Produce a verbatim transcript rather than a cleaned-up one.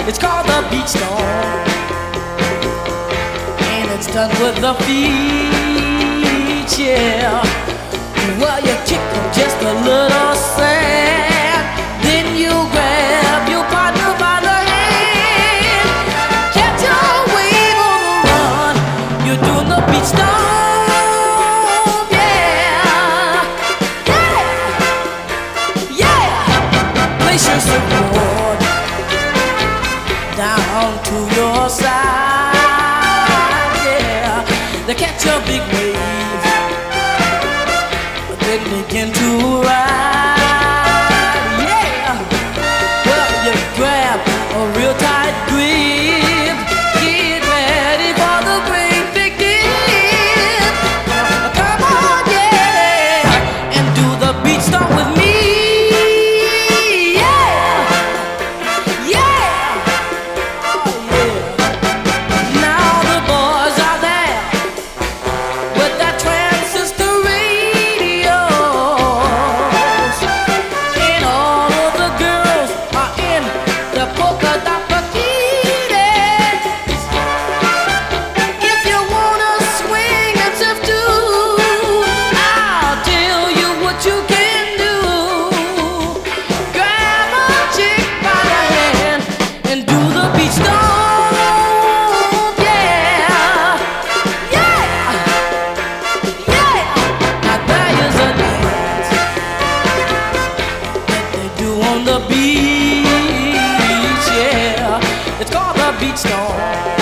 It's called the beach stomp, and it's done with the feet, yeah. Well, you kick them just a little sand, then you grab your partner by the hand, catch a wave on the run. You're doing the beach stomp, yeah, yeah, yeah. Place your surfboard down to your side, yeah. They catch a big wave, then begin to ride, yeah. Well, you grab a real tight grip, get ready for the great big dip. Come on, yeah, and do the beach stomp with me, yeah, yeah, oh yeah. Now the boys are there with that transistor radios, and all of the girls are in the polka dot bikinis. If you wanna swing and surf too, I'll tell you what you can do. Grab a chick by the hand and do the beach stomp, yeah, yeah, yeah. Now that is a dance that they do on the beach, yeah. It's called the beach stomp.